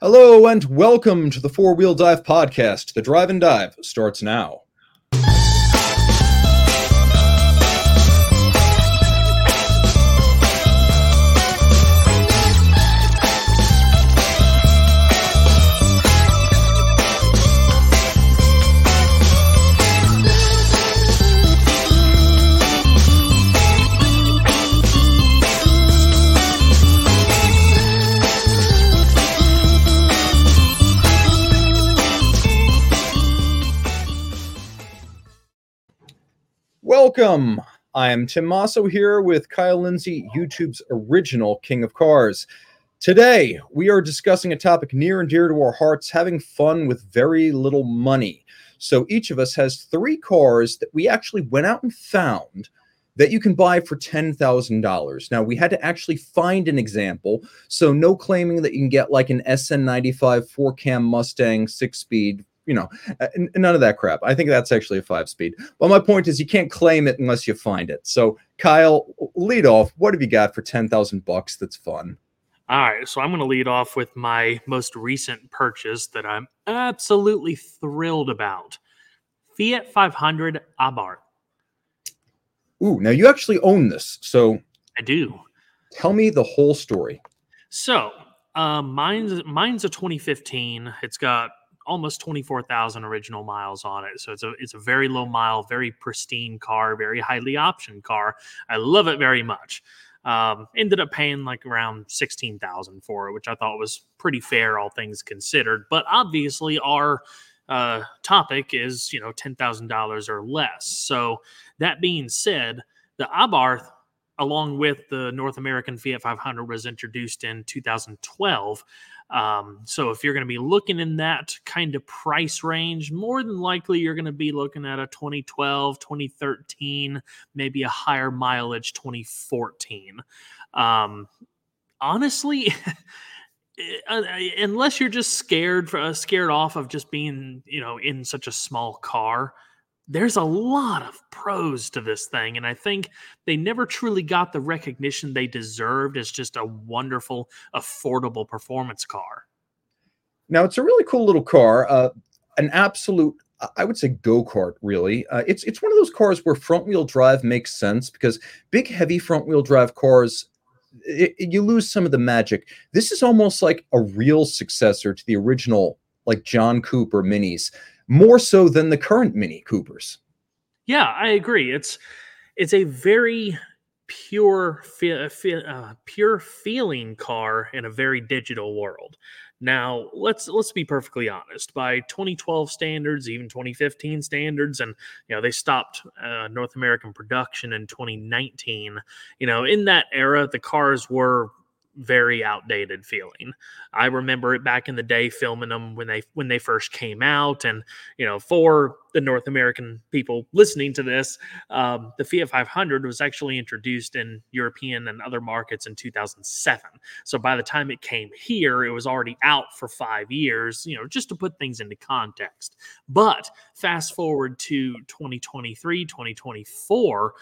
Hello and welcome to the Four Wheel Dive Podcast. The Drive and Dive starts now. Welcome. I am Tim Masso here with Kyle Lindsay, YouTube's original King of Cars. Today, we are discussing a topic near and dear to our hearts, having fun with very little money. So each of us has 3 cars that we actually went out and found that you can buy for $10,000. Now, we had to actually find an example, so no claiming that you can get like an SN95 4-cam Mustang 6-speed, none of that crap. I think that's actually a 5-speed. But my point is you can't claim it unless you find it. So, Kyle, lead off. What have you got for $10,000 that's fun? All right, so I'm going to lead off with my most recent purchase that I'm absolutely thrilled about. Fiat 500 Abarth. Ooh, now you actually own this, so I do. Tell me the whole story. So, mine's a 2015. It's got almost 24,000 original miles on it. So it's a very low mile, very pristine car, very highly optioned car. I love it very much. Ended up paying like around 16,000 for it, which I thought was pretty fair, all things considered. But obviously our topic is, $10,000 or less. So that being said, the Abarth, along with the North American Fiat 500, was introduced in 2012. So if you're going to be looking in that kind of price range, more than likely you're going to be looking at a 2012, 2013, maybe a higher mileage 2014. Honestly, unless you're just scared off of just being, in such a small car, there's a lot of pros to this thing, and I think they never truly got the recognition they deserved as just a wonderful, affordable performance car. Now, it's a really cool little car, an absolute, I would say, go-kart, really. It's one of those cars where front-wheel drive makes sense because big, heavy front-wheel drive cars, you lose some of the magic. This is almost like a real successor to the original, like John Cooper Minis. More so than the current Mini Coopers. Yeah, I agree. It's a very pure feeling car in a very digital world. Now, let's be perfectly honest. By 2012 standards, even 2015 standards, and they stopped North American production in 2019. In that era, the cars were very outdated feeling. I remember it back in the day filming them when they first came out, and for the North American people listening to this, the Fiat 500 was actually introduced in European and other markets in 2007. So by the time it came here, it was already out for 5 years, just to put things into context. But fast forward to 2023, 2024,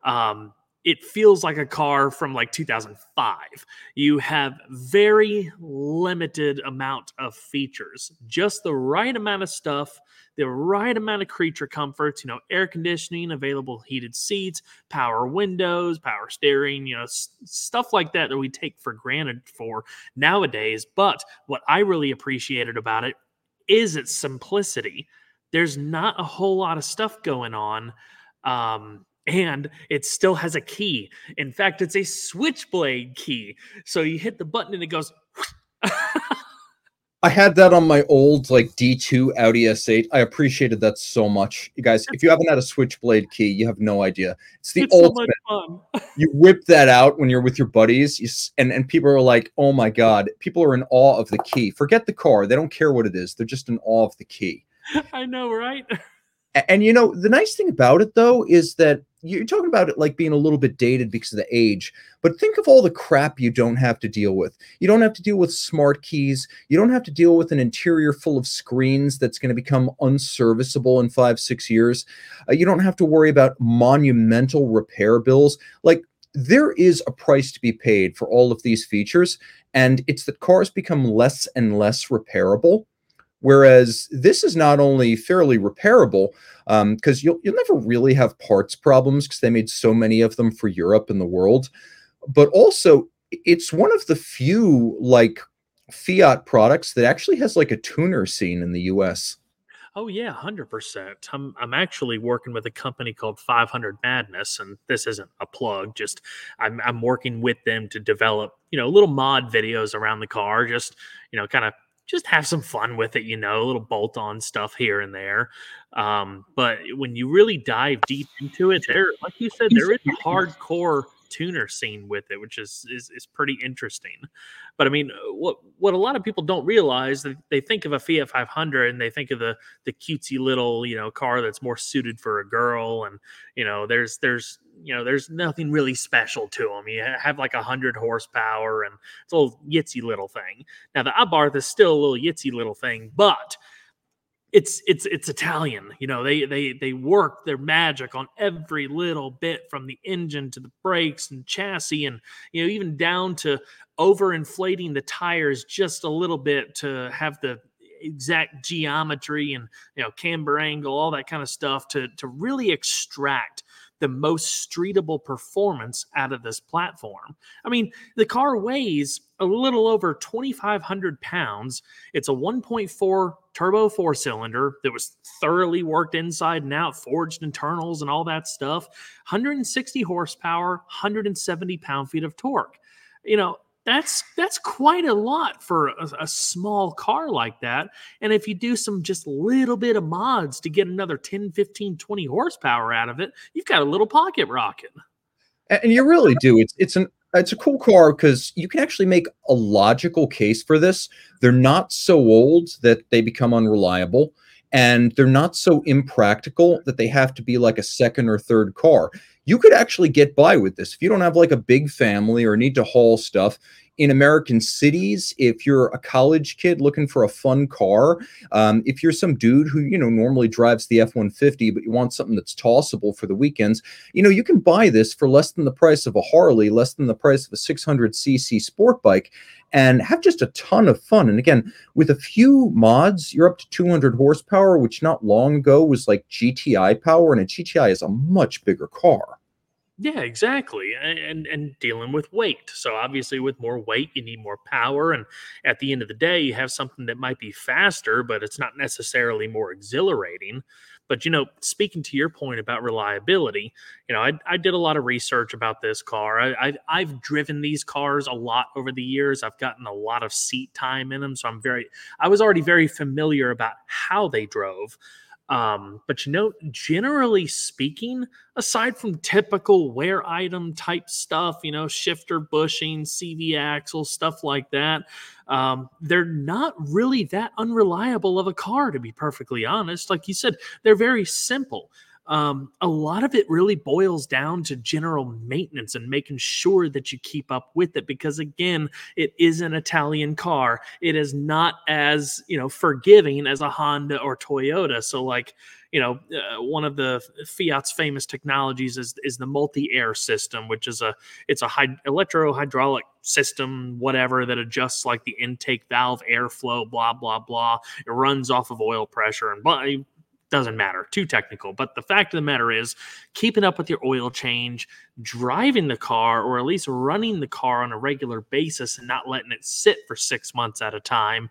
it feels like a car from like 2005. You have very limited amount of features, just the right amount of stuff, the right amount of creature comforts, air conditioning, available heated seats, power windows, power steering, stuff like that we take for granted for nowadays. But what I really appreciated about it is its simplicity. There's not a whole lot of stuff going on. And it still has a key. In fact, it's a switchblade key. So you hit the button and it goes. I had that on my old D2 Audi S8. I appreciated that so much. You guys, if you haven't had a switchblade key, you have no idea. It's the ultimate. So much fun. You whip that out when you're with your buddies, and people are like, oh my God. People are in awe of the key. Forget the car. They don't care what it is. They're just in awe of the key. I know, right? And the nice thing about it, though, is that you're talking about it like being a little bit dated because of the age, but think of all the crap you don't have to deal with. You don't have to deal with smart keys. You don't have to deal with an interior full of screens that's going to become unserviceable in 5-6 years. You don't have to worry about monumental repair bills. Like, there is a price to be paid for all of these features, and it's that cars become less and less repairable. Whereas this is not only fairly repairable, because you'll never really have parts problems because they made so many of them for Europe and the world, but also it's one of the few like Fiat products that actually has like a tuner scene in the US. Oh yeah, 100%. I'm actually working with a company called 500 Madness, and this isn't a plug. Just I'm working with them to develop little mod videos around the car. Just kind of just have some fun with it. Little bolt on stuff here and there. But when you really dive deep into it, there, like you said, there is a hardcore tuner scene with it, which is pretty interesting. But I mean, what a lot of people don't realize, that they think of a Fiat 500 and they think of the cutesy little car that's more suited for a girl, and there's nothing really special to them. You have like 100 horsepower, and it's a little yitsy little thing. Now the Abarth is still a little yitsy little thing, but it's Italian. They work their magic on every little bit, from the engine to the brakes and chassis, and even down to overinflating the tires just a little bit to have the exact geometry and camber angle, all that kind of stuff to really extract the most streetable performance out of this platform. I mean, the car weighs a little over 2,500 pounds. It's a 1.4 turbo four cylinder that was thoroughly worked inside and out, forged internals and all that stuff. 160 horsepower, 170 pound-feet of torque. That's quite a lot for a small car like that. And if you do some just little bit of mods to get another 10, 15, 20 horsepower out of it, you've got a little pocket rocket. And you really do. It's a cool car because you can actually make a logical case for this. They're not so old that they become unreliable, and they're not so impractical that they have to be like a second or third car. You could actually get by with this if you don't have like a big family or need to haul stuff. In American cities, if you're a college kid looking for a fun car, if you're some dude who normally drives the F-150, but you want something that's tossable for the weekends, you can buy this for less than the price of a Harley, less than the price of a 600cc sport bike, and have just a ton of fun. And again, with a few mods, you're up to 200 horsepower, which not long ago was like GTI power, and a GTI is a much bigger car. Yeah, exactly. And dealing with weight. So obviously with more weight, you need more power. And at the end of the day, you have something that might be faster, but it's not necessarily more exhilarating. But speaking to your point about reliability, I did a lot of research about this car. I've driven these cars a lot over the years. I've gotten a lot of seat time in them, so I was already very familiar about how they drove. But generally speaking, aside from typical wear item type stuff, shifter bushing, CV axle, stuff like that, they're not really that unreliable of a car, to be perfectly honest. Like you said, they're very simple. A lot of it really boils down to general maintenance and making sure that you keep up with it, because again, it is an Italian car. It is not as forgiving as a Honda or Toyota. So like one of the Fiat's famous technologies is the multi-air system, which is it's a electro hydraulic system, whatever, that adjusts like the intake valve airflow, blah blah blah. It runs off of oil pressure and blah. Doesn't matter, too technical. But the fact of the matter is, keeping up with your oil change, driving the car, or at least running the car on a regular basis and not letting it sit for 6 months at a time,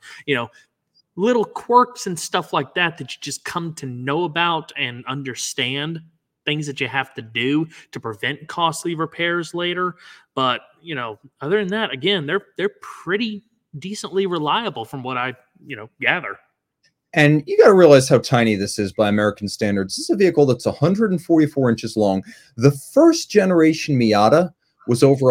little quirks and stuff like that you just come to know about and understand, things that you have to do to prevent costly repairs later. But, other than that, again, they're pretty decently reliable from what I, gather. And you got to realize how tiny this is by American standards. This is a vehicle that's 144 inches long. The first generation Miata was over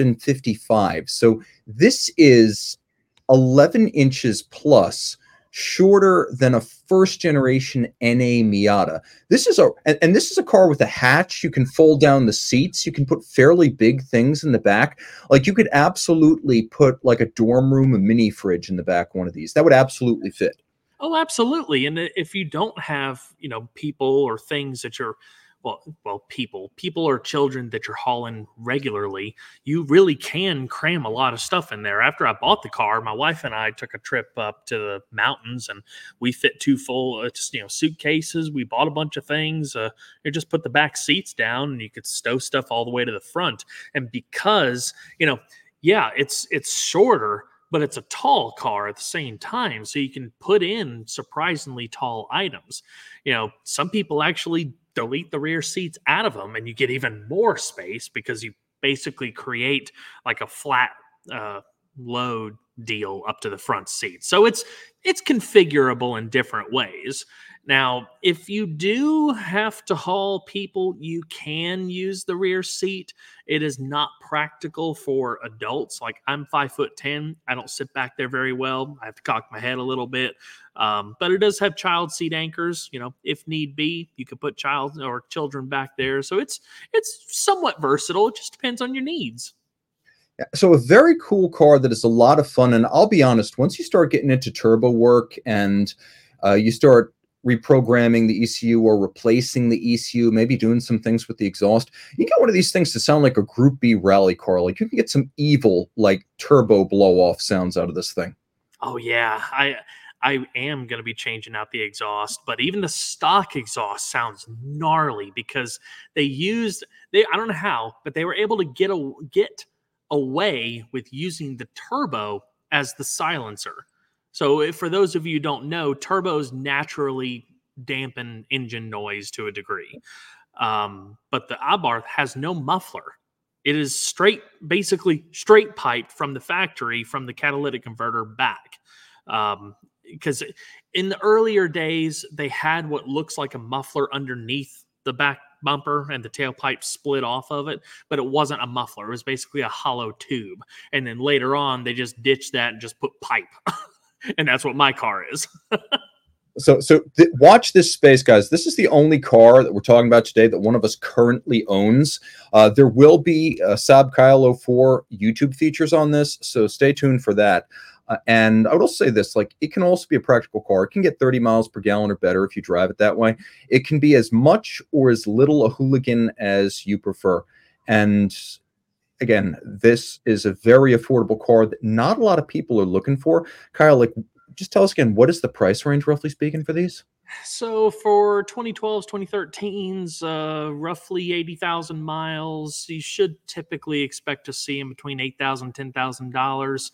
155. So this is 11 inches plus shorter than a first generation NA Miata. This is a car with a hatch. You can fold down the seats. You can put fairly big things in the back. Like you could absolutely put like a dorm room, a mini fridge in the back of one of these. That would absolutely fit. Oh, absolutely. And if you don't have, people or things that you're, people or children that you're hauling regularly, you really can cram a lot of stuff in there. After I bought the car, my wife and I took a trip up to the mountains, and we fit two full suitcases. We bought a bunch of things. You just put the back seats down, and you could stow stuff all the way to the front. And because yeah, it's shorter, but it's a tall car at the same time, so you can put in surprisingly tall items. Some people actually delete the rear seats out of them, and you get even more space because you basically create like a flat load deal up to the front seat. So it's configurable in different ways. Now, if you do have to haul people, you can use the rear seat. It is not practical for adults. Like, I'm 5'10". I don't sit back there very well. I have to cock my head a little bit. But it does have child seat anchors. If need be, you could put child or children back there. So it's somewhat versatile. It just depends on your needs. So a very cool car that is a lot of fun. And I'll be honest, once you start getting into turbo work and you start reprogramming the ECU or replacing the ECU, maybe doing some things with the exhaust, you get one of these things to sound like a Group B rally car. Like, you can get some evil, like, turbo blow-off sounds out of this thing. Oh, yeah. I am going to be changing out the exhaust, but even the stock exhaust sounds gnarly because I don't know how, but they were able to get away with using the turbo as the silencer. So for those of you who don't know, turbos naturally dampen engine noise to a degree. But the Abarth has no muffler. It is basically straight pipe from the factory, from the catalytic converter back. Because in the earlier days, they had what looks like a muffler underneath the back bumper, and the tailpipe split off of it, but it wasn't a muffler. It was basically a hollow tube. And then later on, they just ditched that and just put pipe. And that's what my car is. So watch this space, guys. This is the only car that we're talking about today that one of us currently owns. There will be Saab Kyle 04 YouTube features on this, so stay tuned for that. And I would also say this, like, it can also be a practical car. It can get 30 miles per gallon or better if you drive it that way. It can be as much or as little a hooligan as you prefer. And again, this is a very affordable car that not a lot of people are looking for. Kyle, like, just tell us again, what is the price range, roughly speaking, for these? So for 2012s, 2013s, roughly 80,000 miles, you should typically expect to see them between $8,000 and $10,000.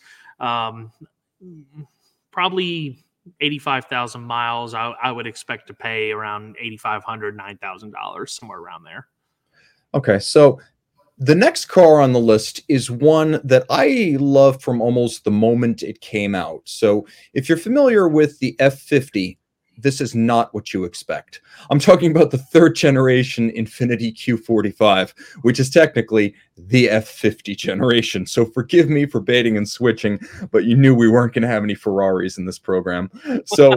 Probably 85,000 miles, I would expect to pay around $8,500, $9,000, somewhere around there. Okay, so the next car on the list is one that I love from almost the moment it came out. So if you're familiar with the F50, this is not what you expect. I'm talking about the third generation Infiniti Q45, which is technically the F50 generation. So forgive me for baiting and switching, but you knew we weren't going to have any Ferraris in this program. So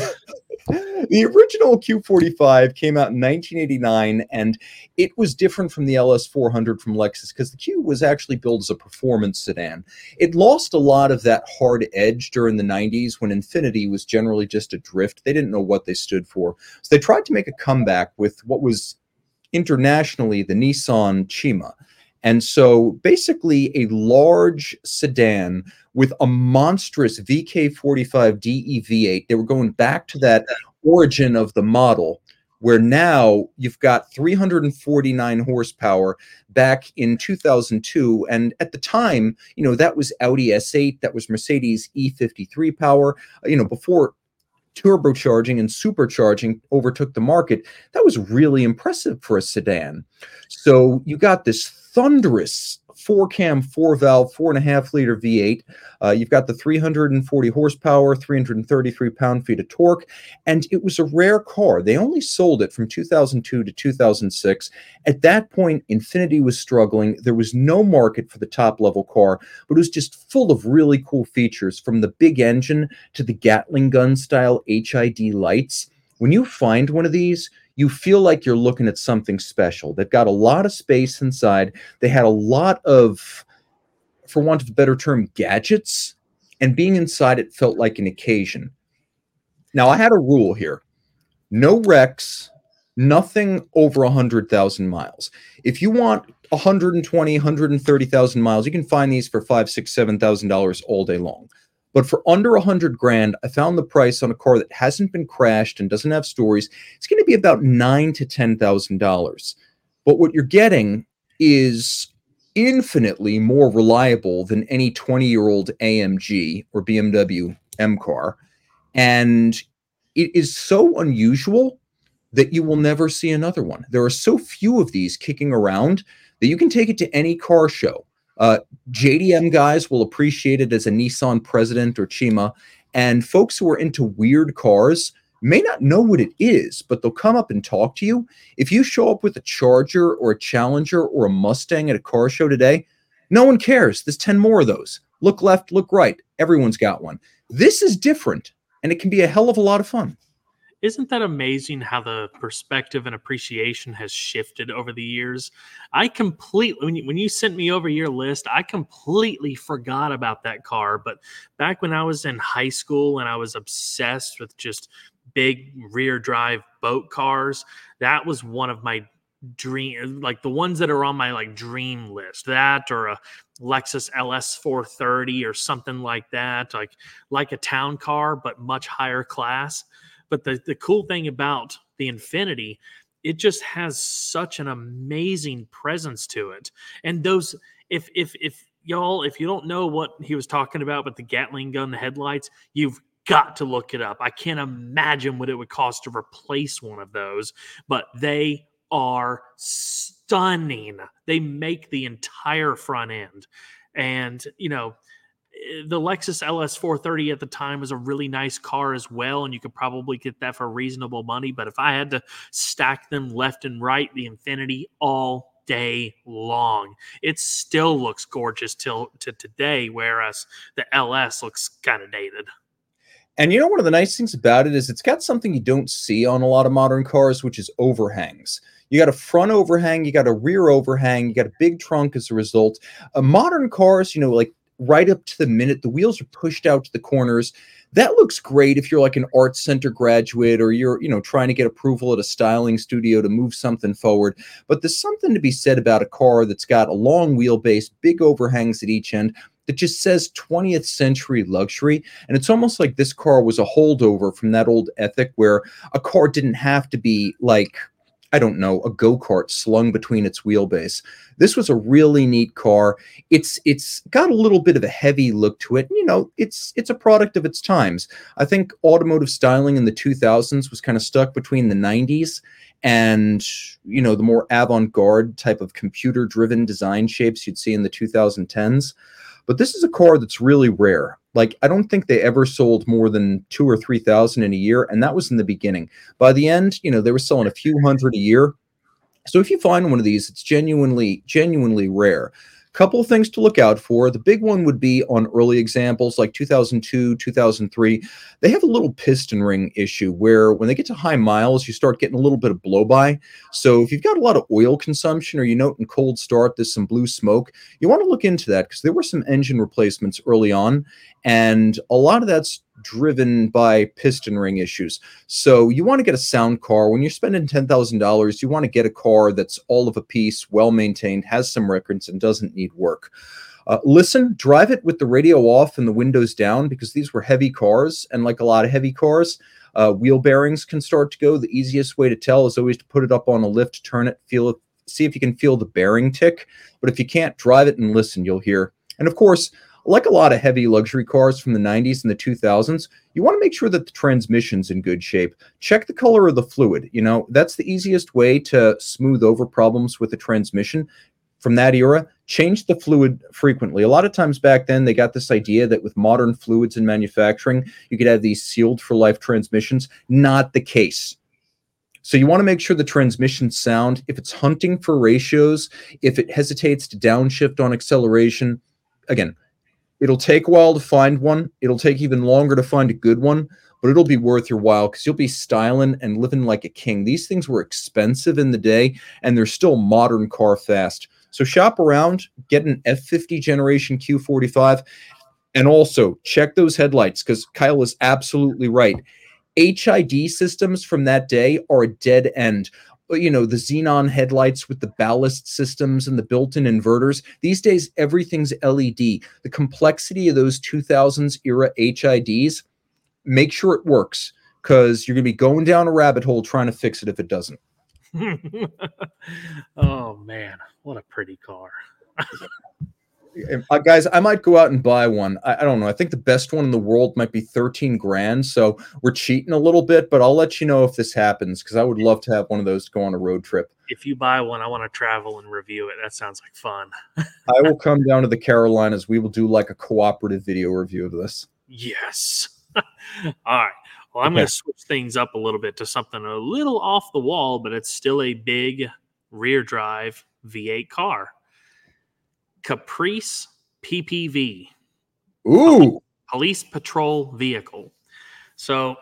the original Q45 came out in 1989, and it was different from the LS400 from Lexus because the Q was actually built as a performance sedan. It lost a lot of that hard edge during the 90s when Infiniti was generally just a drift. They didn't know what they stood for. So they tried to make a comeback with what was internationally the Nissan Chima. And so basically a large sedan with a monstrous VK45 DE V8. They were going back to that origin of the model, where now you've got 349 horsepower back in 2002. And at the time, that was Audi S8, that was Mercedes E53 power, before turbocharging and supercharging overtook the market. That was really impressive for a sedan. So you got this thunderous 4-cam, 4-valve, 4.5-liter V8. You've got the 340 horsepower, 333 pound-feet of torque, and it was a rare car. They only sold it from 2002 to 2006. At that point, Infiniti was struggling. There was no market for the top-level car, but it was just full of really cool features, from the big engine to the Gatling gun-style HID lights. When you find one of these, you feel like you're looking at something special. They've got a lot of space inside. They had a lot of, for want of a better term, gadgets. And being inside, it felt like an occasion. Now, I had a rule here. No wrecks, Nothing over 100,000 miles. If you want 120, 130,000 miles, you can find these for five, six, $7,000 all day long. But for under 100 grand, I found the price on a car that hasn't been crashed and doesn't have stories. It's going to be about $9,000 to $10,000. But what you're getting is infinitely more reliable than any 20-year-old AMG or BMW M car. And it is so unusual that you will never see another one. There are so few of these kicking around that you can take it to any car show. JDM guys will appreciate it as a Nissan President or Chima, and folks who are into weird cars may not know what it is, but they'll come up and talk to you. If you show up with a Charger or a Challenger or a Mustang at a car show today, no one cares. There's 10 more of those. Look left, look right. Everyone's got one. This is different, and it can be a hell of a lot of fun. Isn't that amazing how the perspective and appreciation has shifted over the years? I completely, when you sent me over your list, I completely forgot about that car. But back when I was in high school and I was obsessed with just big rear drive boat cars, that was one of my dream, like the ones that are on my like dream list. That or a Lexus LS 430 or something like that, like a town car but much higher class. But the cool thing about the Infiniti, it just has such an amazing presence to it. And those, if y'all, if you don't know what he was talking about with the Gatling gun, the headlights, you've got to look it up. I can't imagine what it would cost to replace one of those, but they are stunning. They make the entire front end. And, you know, the Lexus LS 430 at the time was a really nice car as well, and you could probably get that for reasonable money. But if I had to stack them left and right, the Infiniti all day long, it still looks gorgeous to today, whereas the LS looks kind of dated. And you know, one of the nice things about it is it's got something you don't see on a lot of modern cars, which is overhangs. You got a front overhang, you got a rear overhang, you got a big trunk as a result. Modern cars, you know, like right up to the minute, the wheels are pushed out to the corners. That looks great if you're like an art center graduate or you're, you know, trying to get approval at a styling studio to move something forward. But there's something to be said about a car that's got a long wheelbase, big overhangs at each end, that just says 20th century luxury. And it's almost like this car was a holdover from that old ethic where a car didn't have to be like, I don't know, a go-kart slung between its wheelbase. This was a really neat car. It's got a little bit of a heavy look to it. You know, it's a product of its times. I think automotive styling in the 2000s was kind of stuck between the 90s and, you know, the more avant-garde type of computer-driven design shapes you'd see in the 2010s. But this is a car that's really rare. Like, I don't think they ever sold more than 2,000 or 3,000 in a year, and that was in the beginning. By the end, you know, they were selling a few hundred a year. So if you find one of these, it's genuinely rare. Couple of things to look out for. The big one would be on early examples like 2002, 2003. They have a little piston ring issue where when they get to high miles, you start getting a little bit of blow-by. So if you've got a lot of oil consumption or you note in cold start there's some blue smoke, you want to look into that because there were some engine replacements early on, and a lot of that's driven by piston ring issues. So you want to get a sound car. When you're spending $10,000, you want to get a car that's all of a piece, well-maintained, has some records, and doesn't need work. Listen, drive it with the radio off and the windows down because these were heavy cars, and like a lot of heavy cars, wheel bearings can start to go. The easiest way to tell is always to put it up on a lift, turn it, feel it, see if you can feel the bearing tick. But if you can't, drive it and listen, you'll hear. And of course, like a lot of heavy luxury cars from the 90s and the 2000s, you want to make sure that the transmission's in good shape. Check the color of the fluid. You know, that's the easiest way to smooth over problems with the transmission. From that era, change the fluid frequently. A lot of times back then, they got this idea that with modern fluids in manufacturing, you could have these sealed for life transmissions. Not the case. So you want to make sure the transmission's sound. If it's hunting for ratios, if it hesitates to downshift on acceleration, again, it'll take a while to find one. It'll take even longer to find a good one, but it'll be worth your while because you'll be styling and living like a king. These things were expensive in the day, and they're still modern car fast. So shop around, get an F50 generation Q45, and also check those headlights because Kyle is absolutely right. HID systems from that day are a dead end. You know, the xenon headlights with the ballast systems and the built-in inverters. These days, everything's LED. The complexity of those 2000s era HIDs, make sure it works, because you're going to be going down a rabbit hole trying to fix it if it doesn't. Oh man, what a pretty car. Guys, I might go out and buy one. I don't know. I think the best one in the world might be 13 grand. So we're cheating a little bit, but I'll let you know if this happens, because I would love to have one of those to go on a road trip. If you buy one, I want to travel and review it. That sounds like fun. I will come down to the Carolinas. We will do like a cooperative video review of this. Yes. All right. Well, I'm going to switch things up a little bit to something a little off the wall, but it's still a big rear drive V8 car. Caprice PPV. Ooh. Police patrol vehicle. So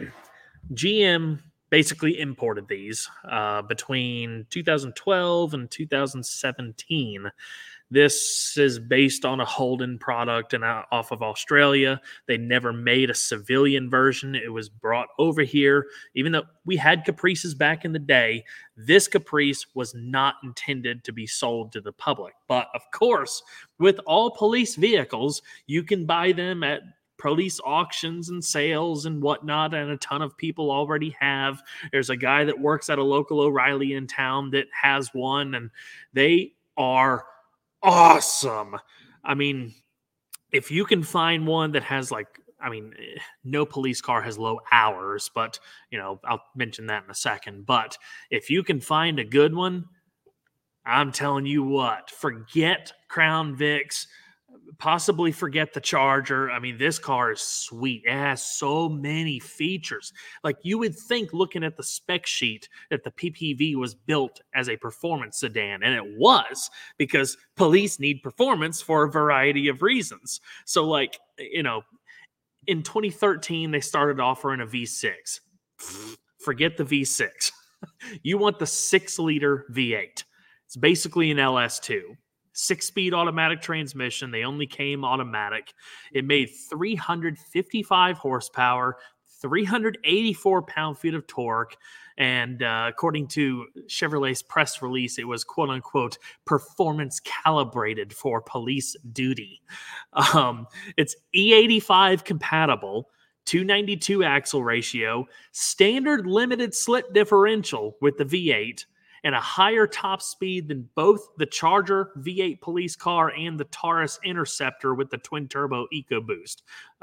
GM basically imported these between 2012 and 2017. This is based on a Holden product and off of Australia. They never made a civilian version. It was brought over here. Even though we had Caprices back in the day, this Caprice was not intended to be sold to the public. But of course, with all police vehicles, you can buy them at police auctions and sales and whatnot, and a ton of people already have. There's a guy that works at a local O'Reilly in town that has one, and they are awesome. I mean, if you can find one that has no police car has low hours, but I'll mention that in a second. But if you can find a good one, I'm telling you what, forget Crown Vics, possibly forget the Charger. I mean, this car is sweet. It has so many features. Like, you would think, looking at the spec sheet, that the PPV was built as a performance sedan, and it was, because police need performance for a variety of reasons. So, in 2013, they started offering a V6. Forget the V6. You want the 6-liter V8. It's basically an LS2. 6-speed automatic transmission. They only came automatic. It made 355 horsepower, 384 pound-feet of torque, and according to Chevrolet's press release, it was quote-unquote performance calibrated for police duty. It's E85 compatible, 292 axle ratio, standard limited slip differential with the V8, and a higher top speed than both the Charger V8 police car and the Taurus Interceptor with the twin-turbo EcoBoost,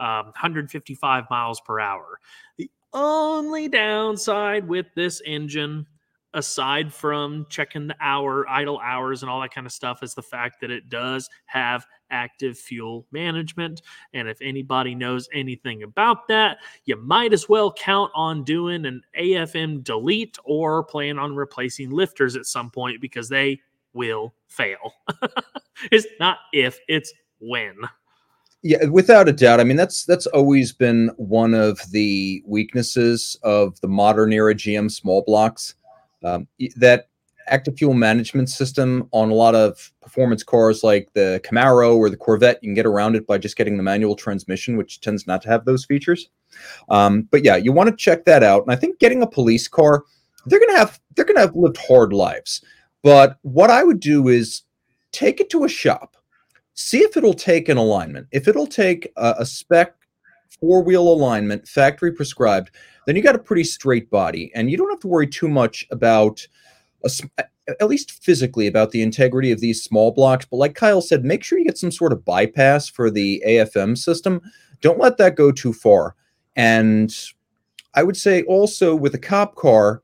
155 miles per hour. The only downside with this engine, aside from checking the idle hours and all that kind of stuff, is the fact that it does have active fuel management. And if anybody knows anything about that, you might as well count on doing an AFM delete or plan on replacing lifters at some point, because they will fail. It's not if, it's when. Yeah, without a doubt. I mean, that's always been one of the weaknesses of the modern era GM small blocks. That active fuel management system on a lot of performance cars like the Camaro or the Corvette, you can get around it by just getting the manual transmission, which tends not to have those features. But yeah, you want to check that out. And I think getting a police car, they're gonna have lived hard lives. But what I would do is take it to a shop, see if it'll take an alignment. If it'll take a spec 4-wheel alignment, factory prescribed, then you got a pretty straight body, and you don't have to worry too much about, at least physically, about the integrity of these small blocks. But like Kyle said, make sure you get some sort of bypass for the AFM system. Don't let that go too far. And I would say also with a cop car,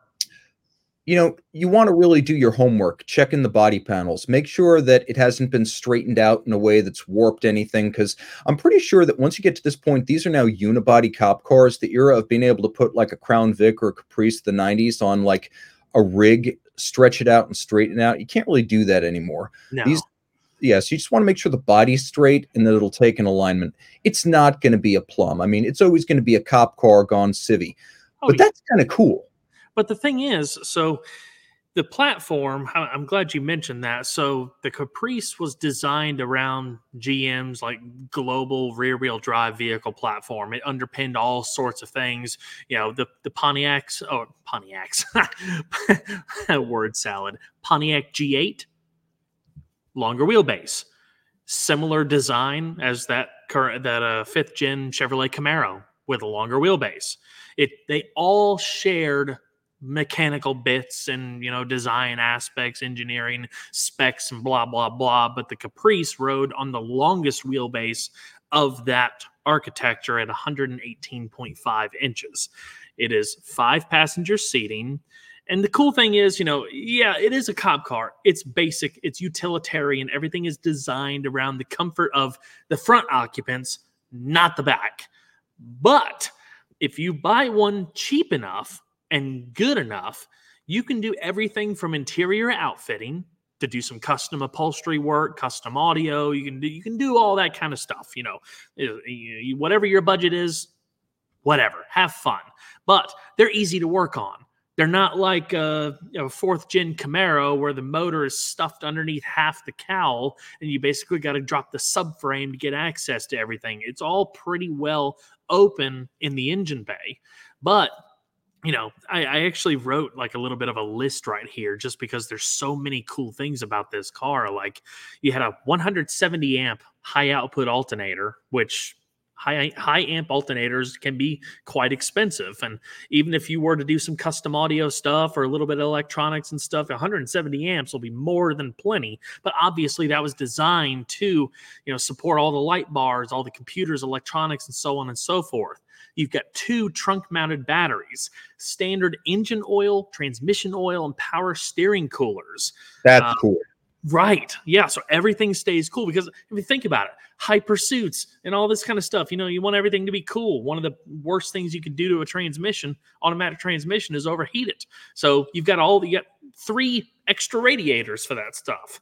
you want to really do your homework, check in the body panels, make sure that it hasn't been straightened out in a way that's warped anything, because I'm pretty sure that once you get to this point, these are now unibody cop cars. The era of being able to put like a Crown Vic or a Caprice of the 90s on like a rig, stretch it out and straighten it out, you can't really do that anymore. No. So you just want to make sure the body's straight and that it'll take an alignment. It's not going to be a plum. I mean, it's always going to be a cop car gone civvy, but that's kind of cool. But the thing is, so the platform, I'm glad you mentioned that. So the Caprice was designed around GM's like global rear wheel drive vehicle platform. It underpinned all sorts of things. You know, the Pontiacs, word salad, Pontiac G8, longer wheelbase, similar design as that fifth gen Chevrolet Camaro with a longer wheelbase. They all shared mechanical bits and design aspects, engineering specs, and blah blah blah. But the Caprice rode on the longest wheelbase of that architecture at 118.5 inches. It is 5-passenger seating. And the cool thing is, it is a cop car. It's basic, it's utilitarian. Everything is designed around the comfort of the front occupants, not the back. But if you buy one cheap enough and good enough, you can do everything from interior outfitting to do some custom upholstery work, custom audio. You can do all that kind of stuff. Whatever your budget is, whatever, have fun. But they're easy to work on. They're not like a fourth gen Camaro where the motor is stuffed underneath half the cowl and you basically got to drop the subframe to get access to everything. It's all pretty well open in the engine bay. But I actually wrote like a little bit of a list right here just because there's so many cool things about this car. Like you had a 170 amp high output alternator, which high amp alternators can be quite expensive. And even if you were to do some custom audio stuff or a little bit of electronics and stuff, 170 amps will be more than plenty. But obviously that was designed to, support all the light bars, all the computers, electronics, and so on and so forth. You've got 2 trunk-mounted batteries, standard engine oil, transmission oil, and power steering coolers. That's cool. Right. Yeah. So everything stays cool because if you think about it, high pursuits and all this kind of stuff, you want everything to be cool. One of the worst things you can do to a transmission, automatic transmission, is overheat it. So you got 3 extra radiators for that stuff.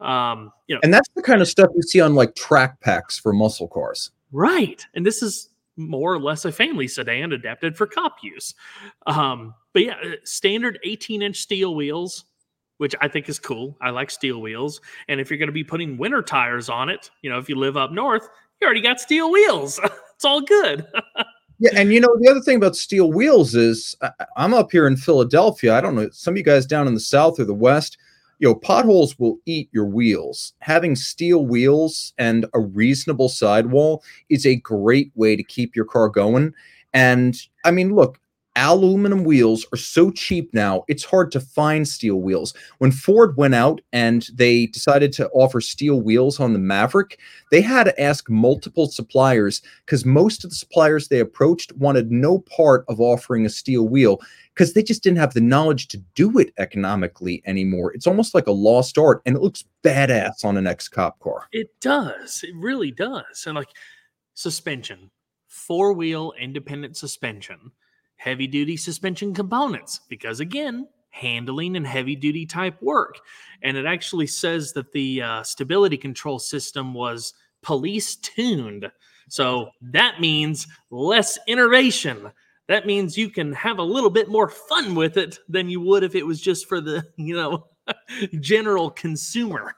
And that's the kind of stuff you see on like track packs for muscle cars. Right. And this is more or less a family sedan adapted for cop use. But yeah, standard 18-inch steel wheels, which I think is cool. I like steel wheels. And if you're going to be putting winter tires on it, if you live up north, you already got steel wheels. It's all good. Yeah, and the other thing about steel wheels is I'm up here in Philadelphia. I don't know, some of you guys down in the South or the West, potholes will eat your wheels. Having steel wheels and a reasonable sidewall is a great way to keep your car going. And I mean, look, aluminum wheels are so cheap now, it's hard to find steel wheels. When Ford went out and they decided to offer steel wheels on the Maverick, they had to ask multiple suppliers because most of the suppliers they approached wanted no part of offering a steel wheel because they just didn't have the knowledge to do it economically anymore. It's almost like a lost art, and it looks badass on an ex-cop car. It does. It really does. And like suspension, 4-wheel independent suspension, heavy-duty suspension components, because again, handling and heavy-duty type work. And it actually says that the stability control system was police tuned. So that means less iteration. That means you can have a little bit more fun with it than you would if it was just for the, general consumer.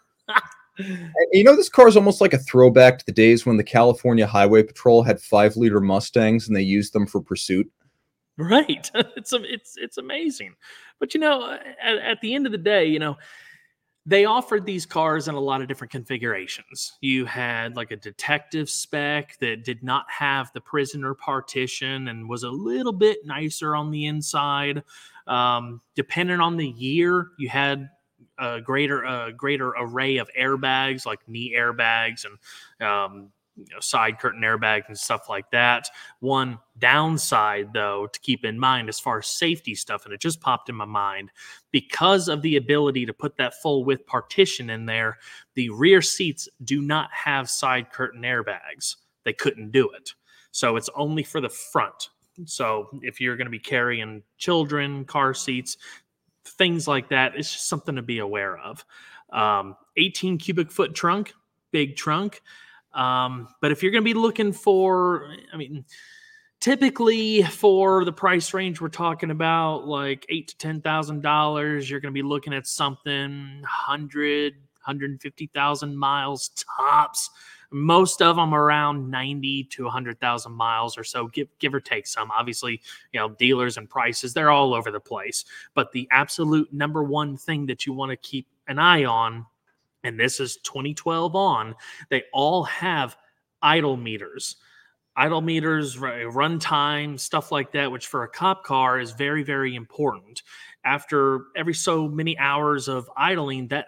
This car is almost like a throwback to the days when the California Highway Patrol had 5-liter Mustangs and they used them for pursuit. Right. It's amazing. But, at the end of the day, they offered these cars in a lot of different configurations. You had like a detective spec that did not have the prisoner partition and was a little bit nicer on the inside. Depending on the year, you had a greater array of airbags, like knee airbags and side curtain airbags and stuff like that. One downside, though, to keep in mind as far as safety stuff, and it just popped in my mind, because of the ability to put that full width partition in there, the rear seats do not have side curtain airbags. They couldn't do it. So it's only for the front. So if you're going to be carrying children, car seats, things like that, it's just something to be aware of. 18 cubic foot trunk, big trunk. But if you're going to be looking for, Typically, for the price range we're talking about, like $8,000 to $10,000, you're going to be looking at something 150,000 miles tops. Most of them around 90 to 100,000 miles or so, give or take some. Obviously, dealers and prices, they're all over the place. But the absolute number one thing that you want to keep an eye on, and this is 2012 on, they all have idle meters. Idle meters, run time, stuff like that, which for a cop car is very, very important. After every so many hours of idling, that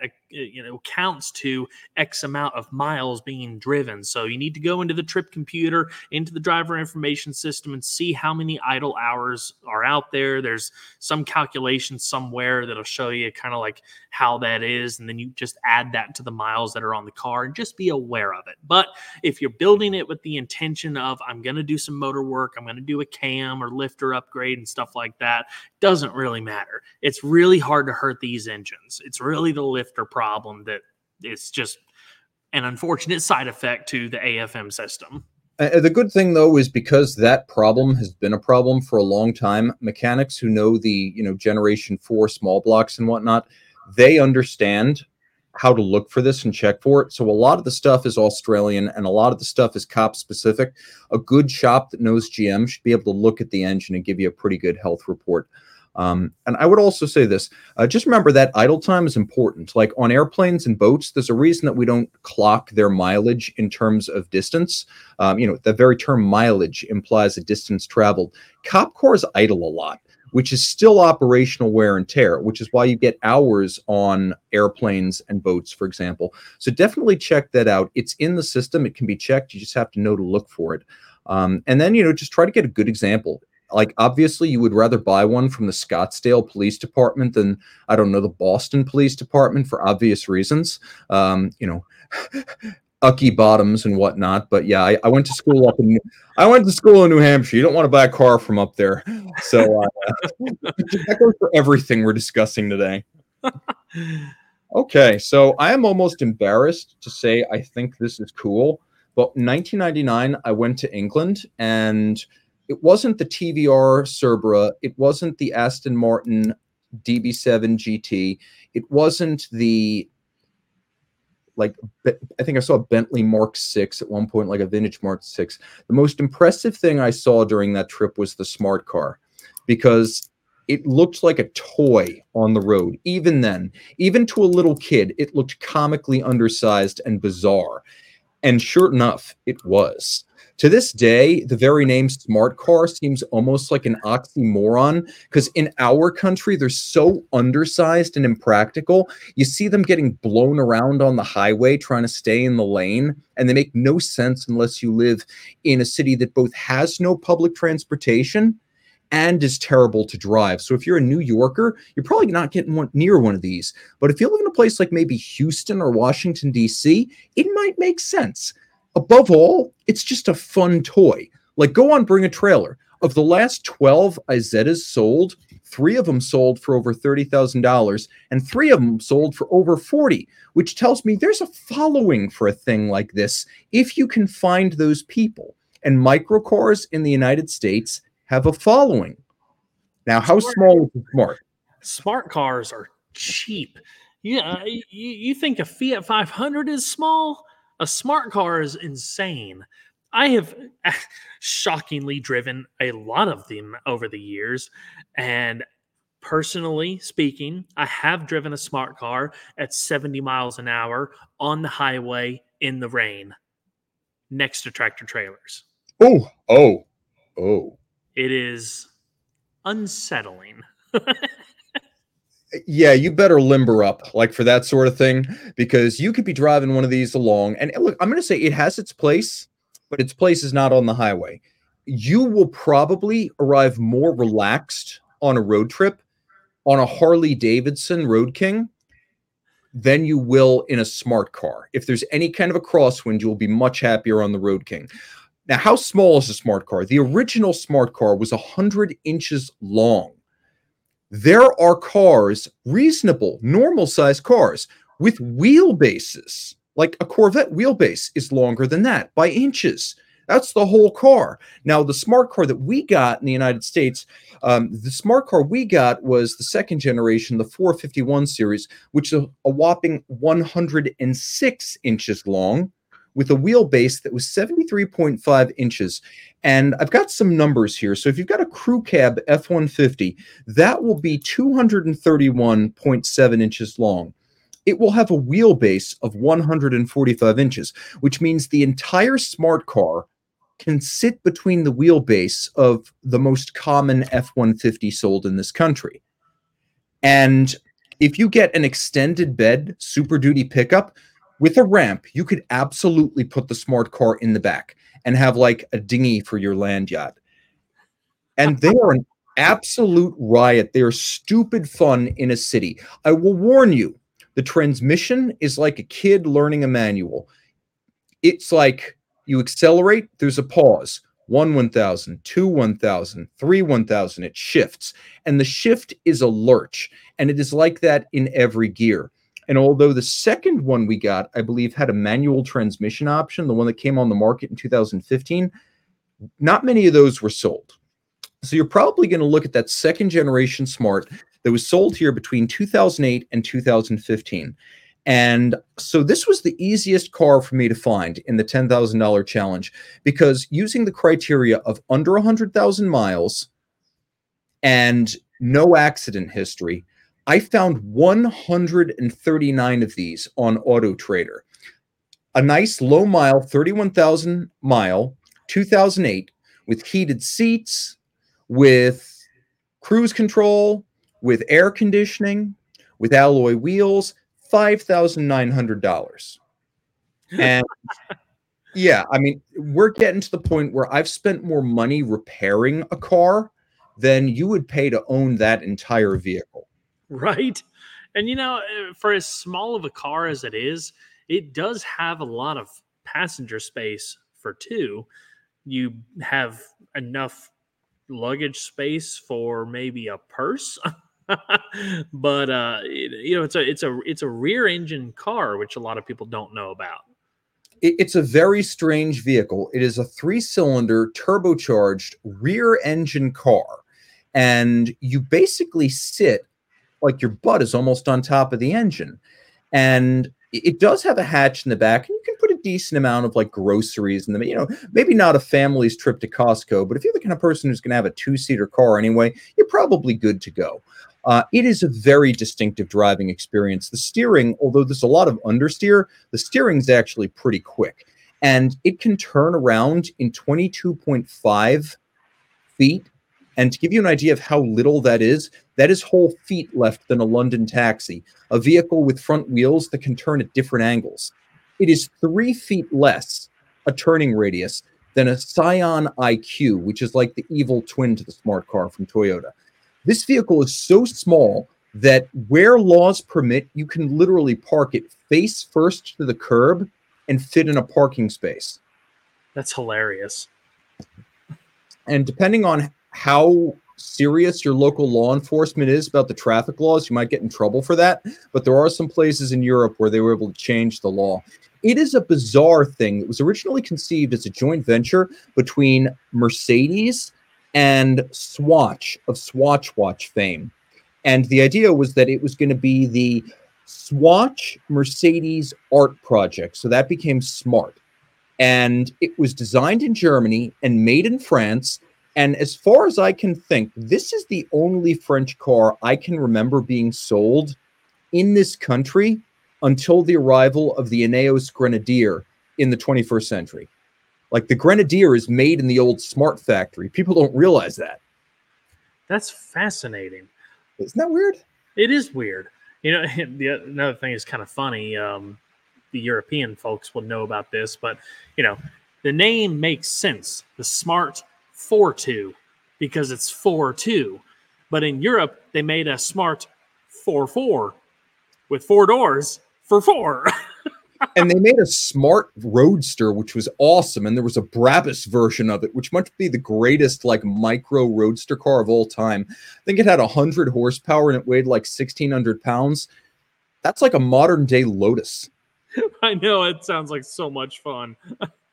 counts to X amount of miles being driven. So you need to go into the trip computer, into the driver information system, and see how many idle hours are out there. There's some calculation somewhere that'll show you kind of like how that is, and then you just add that to the miles that are on the car and just be aware of it. But if you're building it with the intention of, I'm going to do some motor work, I'm going to do a cam or lifter upgrade and stuff like that, doesn't really matter. It's really hard to hurt these engines. It's really the lifter problem that is just an unfortunate side effect to the AFM system. The good thing, though, is because that problem has been a problem for a long time, mechanics who know the Generation 4 small blocks and whatnot, they understand how to look for this and check for it. So a lot of the stuff is Australian and a lot of the stuff is cop specific. A good shop that knows GM should be able to look at the engine and give you a pretty good health report. And I would also say this, just remember that idle time is important. Like on airplanes and boats, there's a reason that we don't clock their mileage in terms of distance. The very term mileage implies a distance traveled. Cop cars idle a lot, which is still operational wear and tear, which is why you get hours on airplanes and boats, for example. So definitely check that out. It's in the system. It can be checked. You just have to know to look for it. And then, just try to get a good example. Like, obviously, you would rather buy one from the Scottsdale Police Department than, I don't know, the Boston Police Department for obvious reasons. Ucky bottoms and whatnot. But yeah, I went to school in New Hampshire. You don't want to buy a car from up there. So that goes for everything we're discussing today. Okay, so I am almost embarrassed to say I think this is cool. But in 1999, I went to England, and it wasn't the TVR Cerbera. It wasn't the Aston Martin DB7 GT. It wasn't the, I think I saw a Bentley Mark 6 at one point, like a vintage Mark 6. The most impressive thing I saw during that trip was the smart car, because it looked like a toy on the road. Even then, even to a little kid, it looked comically undersized and bizarre. And sure enough, it was. To this day, the very name smart car seems almost like an oxymoron, because in our country, they're so undersized and impractical. You see them getting blown around on the highway trying to stay in the lane, and they make no sense unless you live in a city that both has no public transportation and is terrible to drive. So if you're a New Yorker, you're probably not getting near one of these. But if you live in a place like maybe Houston or Washington, D.C., it might make sense. Above all, it's just a fun toy. Like, go on Bring a Trailer. Of the last 12 Izettas sold, 3 of them sold for over $30,000, and 3 of them sold for over 40, which tells me there's a following for a thing like this if you can find those people. And microcars in the United States have a following. Now, how small is smart? Smart cars are cheap. Yeah, you think a Fiat 500 is small? A smart car is insane. I have shockingly driven a lot of them over the years, and personally speaking, I have driven a smart car at 70 miles an hour on the highway in the rain next to tractor trailers. Oh. It is unsettling. Yeah, you better limber up, like, for that sort of thing, because you could be driving one of these along. And look, I'm going to say it has its place, but its place is not on the highway. You will probably arrive more relaxed on a road trip on a Harley Davidson Road King than you will in a smart car. If there's any kind of a crosswind, you'll be much happier on the Road King. Now, how small is a smart car? The original smart car was 100 inches long. There are cars, reasonable, normal-sized cars, with wheelbases. Like a Corvette wheelbase is longer than that by inches. That's the whole car. Now, the smart car that we got in the United States, the smart car we got was the second generation, the 451 series, which is a whopping 106 inches long with a wheelbase that was 73.5 inches. And I've got some numbers here. So if you've got a crew cab F-150, that will be 231.7 inches long. It will have a wheelbase of 145 inches, which means the entire smart car can sit between the wheelbase of the most common F-150 sold in this country. And if you get an extended bed Super Duty pickup with a ramp, you could absolutely put the smart car in the back and have like a dinghy for your land yacht. And they are an absolute riot. They are stupid fun in a city. I will warn you, the transmission is like a kid learning a manual. It's like you accelerate, there's a pause. 1,000, 1,000, 1,000. It shifts. And the shift is a lurch. And it is like that in every gear. And although the second one we got, I believe, had a manual transmission option, the one that came on the market in 2015, not many of those were sold. So you're probably going to look at that second generation Smart that was sold here between 2008 and 2015. And so this was the easiest car for me to find in the $10,000 challenge, because using the criteria of under 100,000 miles and no accident history, I found 139 of these on Auto Trader. A nice low mile, 31,000 mile, 2008, with heated seats, with cruise control, with air conditioning, with alloy wheels, $5,900. And yeah, I mean, we're getting to the point where I've spent more money repairing a car than you would pay to own that entire vehicle. Right. And for as small of a car as it is, it does have a lot of passenger space for two. You have enough luggage space for maybe a purse. But it's a rear engine car, which a lot of people don't know about. It's a very strange vehicle. It is a 3-cylinder turbocharged rear engine car, and you basically sit like your butt is almost on top of the engine. And it does have a hatch in the back, and you can put a decent amount of like groceries in them. Maybe not a family's trip to Costco, but if you're the kind of person who's going to have a 2-seater car anyway, you're probably good to go. It is a very distinctive driving experience. The steering, although there's a lot of understeer, the steering is actually pretty quick, and it can turn around in 22.5 feet. And to give you an idea of how little that is whole feet left than a London taxi, a vehicle with front wheels that can turn at different angles. It is 3 feet less a turning radius than a Scion IQ, which is like the evil twin to the smart car from Toyota. This vehicle is so small that where laws permit, you can literally park it face first to the curb and fit in a parking space. That's hilarious. And depending on how serious your local law enforcement is about the traffic laws, you might get in trouble for that. But there are some places in Europe where they were able to change the law. It is a bizarre thing. It was originally conceived as a joint venture between Mercedes and Swatch of Swatch Watch fame. And the idea was that it was going to be the Swatch Mercedes art project. So that became Smart. And it was designed in Germany and made in France. And as far as I can think, this is the only French car I can remember being sold in this country until the arrival of the Ineos Grenadier in the 21st century. Like, the Grenadier is made in the old Smart factory. People don't realize that. That's fascinating. Isn't that weird? It is weird. Another thing is kind of funny. The European folks will know about this, but, the name makes sense. The Smart 4.2, because it's 4.2. But in Europe, they made a Smart 4.4 with 4 doors for 4. And they made a Smart Roadster, which was awesome. And there was a Brabus version of it, which might be the greatest like micro roadster car of all time. I think it had 100 horsepower and it weighed like 1,600 pounds. That's like a modern day Lotus. I know, it sounds like so much fun.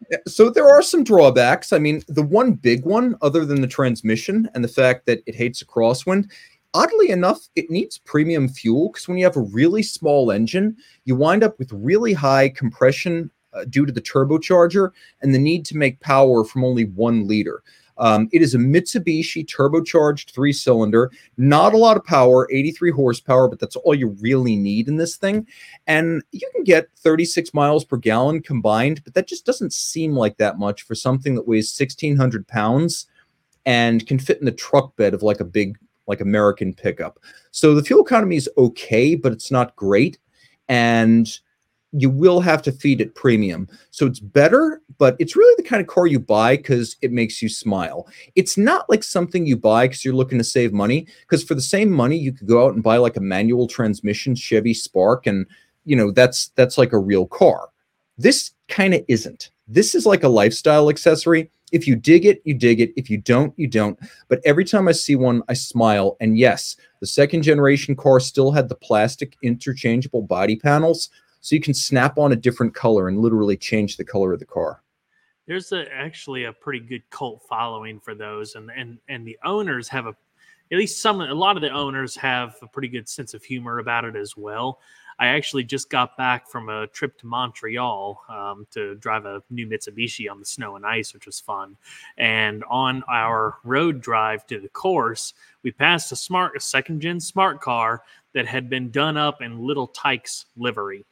So there are some drawbacks. I mean, the one big one, other than the transmission and the fact that it hates a crosswind, oddly enough, it needs premium fuel because when you have a really small engine, you wind up with really high compression due to the turbocharger and the need to make power from only 1 liter. It is a Mitsubishi turbocharged 3-cylinder, not a lot of power, 83 horsepower, but that's all you really need in this thing. And you can get 36 miles per gallon combined, but that just doesn't seem like that much for something that weighs 1,600 pounds and can fit in the truck bed of like a big, like American pickup. So the fuel economy is okay, but it's not great. And you will have to feed it premium. So it's better, but it's really the kind of car you buy because it makes you smile. It's not like something you buy because you're looking to save money, because for the same money, you could go out and buy like a manual transmission Chevy Spark, and that's like a real car. This kind of isn't. This is like a lifestyle accessory. If you dig it, you dig it. If you don't, you don't. But every time I see one, I smile. And yes, the second generation car still had the plastic interchangeable body panels, so you can snap on a different color and literally change the color of the car. There's actually a pretty good cult following for those, and the owners have a lot of the owners have a pretty good sense of humor about it as well. I actually just got back from a trip to Montreal to drive a new Mitsubishi on the snow and ice, which was fun. And on our road drive to the course, we passed a second gen smart car that had been done up in Little Tykes livery.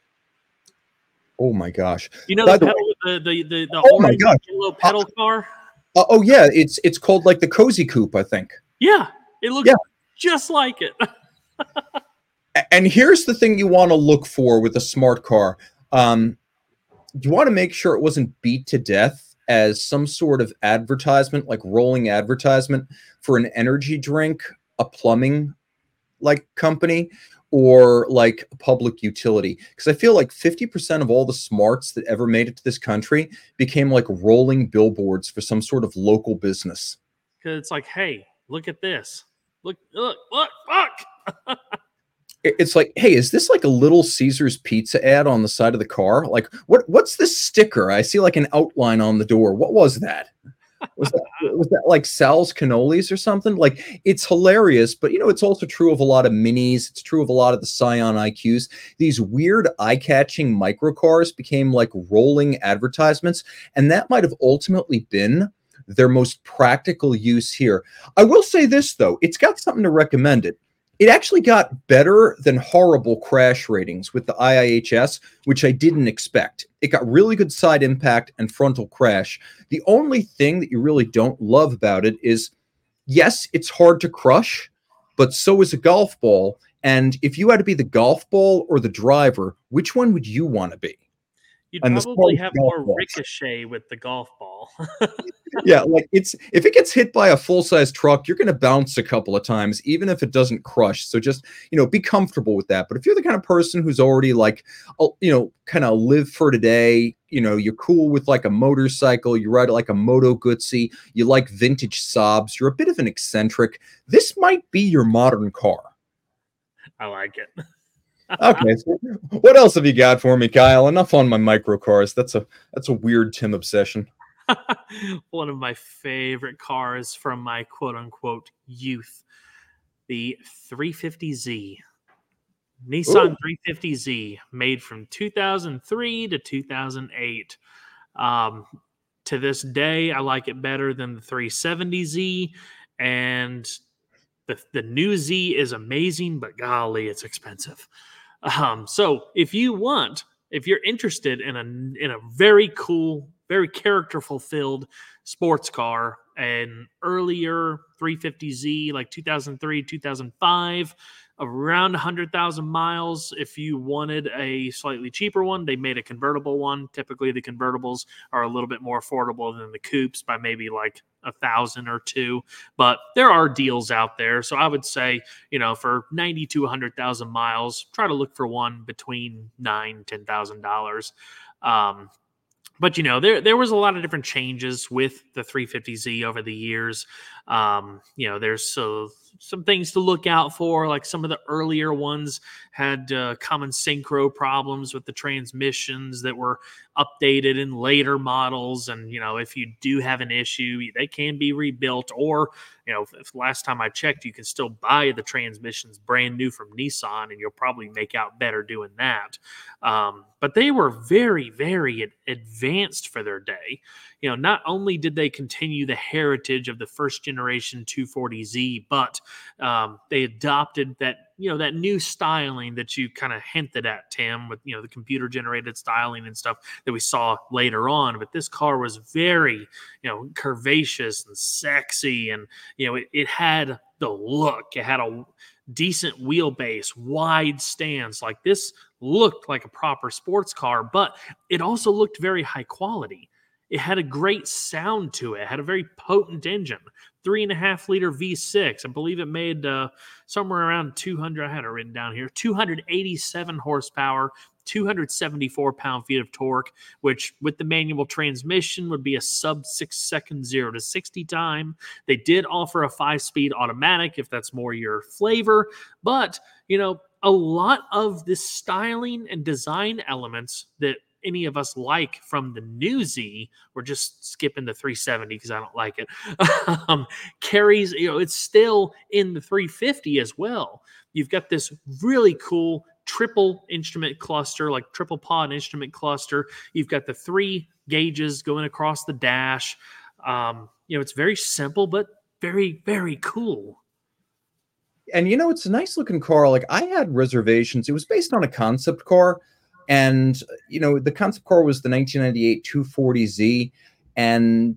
Oh my gosh! You know By the the pedal, way, the oh my orange gosh! yellow pedal car. Oh yeah, it's called like the Cozy Coupe, I think. Yeah, it looks Yeah. just like it. And here's the thing you want to look for with a smart car. You want to make sure it wasn't beat to death as some sort of advertisement, like rolling advertisement for an energy drink, a plumbing like company, or like a public utility. Because I feel like 50% of all the smarts that ever made it to this country became like rolling billboards for some sort of local business. Because it's like, hey, look at this. Look, fuck. It's like, hey, is this like a Little Caesars pizza ad on the side of the car? Like, what's this sticker? I see like an outline on the door. What was that? Was that like Sal's cannolis or something? Like, it's hilarious, but it's also true of a lot of minis. It's true of a lot of the Scion IQs. These weird eye-catching microcars became like rolling advertisements, and that might have ultimately been their most practical use here. I will say this though, it's got something to recommend it. It actually got better than horrible crash ratings with the IIHS, which I didn't expect. It got really good side impact and frontal crash. The only thing that you really don't love about it is, yes, it's hard to crush, but so is a golf ball. And if you had to be the golf ball or the driver, which one would you want to be? You'd And the probably smartest have golf more balls. ricochet with the golf ball. Yeah, like if it gets hit by a full-size truck, you're going to bounce a couple of times, even if it doesn't crush. So just, be comfortable with that. But if you're the kind of person who's already like, kind of live for today, you're cool with like a motorcycle, you ride like a Moto Guzzi, you like vintage Saabs, you're a bit of an eccentric, this might be your modern car. I like it. Okay, so what else have you got for me, Kyle? Enough on my micro cars. That's a weird Tim obsession. One of my favorite cars from my quote unquote youth, the 350Z. Nissan Ooh. 350Z, made from 2003 to 2008. To this day, I like it better than the 370Z, and the new Z is amazing, but golly, it's expensive. So if you're interested in a very cool, very character fulfilled sports car, an earlier 350Z, like 2003, 2005, around 100,000 miles. If you wanted a slightly cheaper one, they made a convertible one. Typically, the convertibles are a little bit more affordable than the coupes by maybe like 1,000 or two, but there are deals out there. So I would say, for 90 to 100,000 miles, try to look for one between $9,000-$10,000. But there was a lot of different changes with the 350Z over the years. There's some things to look out for. Like some of the earlier ones had common synchro problems with the transmissions that were updated in later models. And, if you do have an issue, they can be rebuilt. Or, if last time I checked, you can still buy the transmissions brand new from Nissan, and you'll probably make out better doing that. But they were very, very advanced for their day. Not only did they continue the heritage of the first generation 240Z, but they adopted that new styling that you kind of hinted at, Tim, with the computer generated styling and stuff that we saw later on. But this car was very curvaceous and sexy, and it had the look. It had a decent wheelbase, wide stance. Like, this looked like a proper sports car, but it also looked very high quality. It had a great sound to it. It had a very potent engine, 3.5-liter V6. I believe it made somewhere around 200. I had it written down here, 287 horsepower, 274 pound-feet of torque, which with the manual transmission would be a sub 6-second 0 to 60 time. They did offer a 5-speed automatic if that's more your flavor, but a lot of the styling and design elements that any of us like from the new Z, we're just skipping the 370 because I don't like it, carries, it's still in the 350 as well. You've got this really cool triple instrument cluster, like triple pod instrument cluster. You've got the 3 gauges going across the dash. It's very simple, but very, very cool. And it's a nice looking car. Like, I had reservations. It was based on a concept car. And, the concept car was the 1998 240Z. And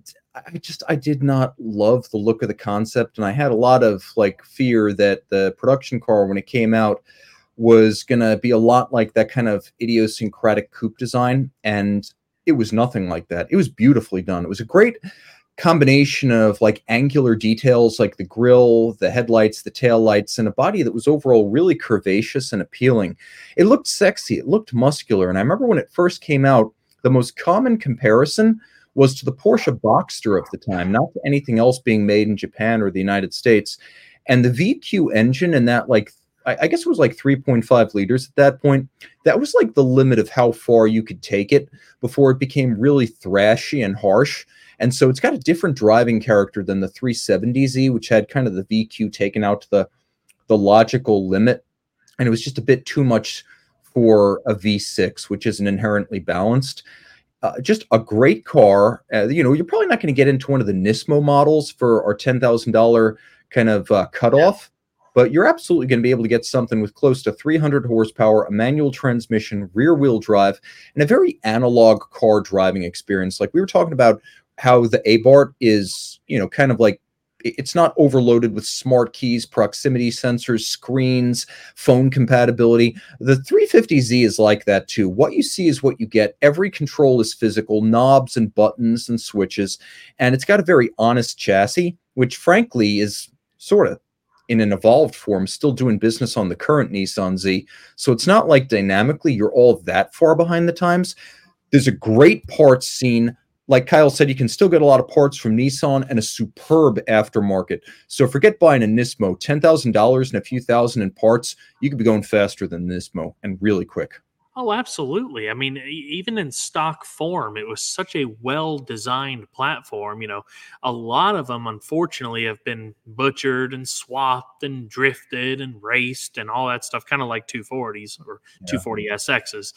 I did not love the look of the concept. And I had a lot of fear that the production car, when it came out, was going to be a lot like that kind of idiosyncratic coupe design. And it was nothing like that. It was beautifully done. It was a great combination of angular details, like the grille, the headlights, the taillights, and a body that was overall really curvaceous and appealing. It looked sexy. It looked muscular. And I remember when it first came out, the most common comparison was to the Porsche Boxster of the time, not to anything else being made in Japan or the United States. And the VQ engine in that, I guess it was 3.5 liters at that point. That was the limit of how far you could take it before it became really thrashy and harsh. And so it's got a different driving character than the 370Z, which had kind of the VQ taken out to the logical limit. And it was just a bit too much for a V6, which isn't inherently balanced. Just a great car. You're probably not going to get into one of the Nismo models for our $10,000 kind of cutoff, but you're absolutely going to be able to get something with close to 300 horsepower, a manual transmission, rear-wheel drive, and a very analog car driving experience. Like we were talking about how the Abarth is, kind of it's not overloaded with smart keys, proximity sensors, screens, phone compatibility. The 350Z is like that too. What you see is what you get. Every control is physical, knobs and buttons and switches, and it's got a very honest chassis, which frankly is sort of in an evolved form, still doing business on the current Nissan Z. So it's not like dynamically you're all that far behind the times. There's a great parts scene. Like Kyle said, you can still get a lot of parts from Nissan and a superb aftermarket. So forget buying a Nismo. $10,000 and a few thousand in parts, you could be going faster than Nismo and really quick. Oh, absolutely. I mean, even in stock form, it was such a well-designed platform. A lot of them, unfortunately, have been butchered and swapped and drifted and raced and all that stuff, kind of like 240s or 240 SXs.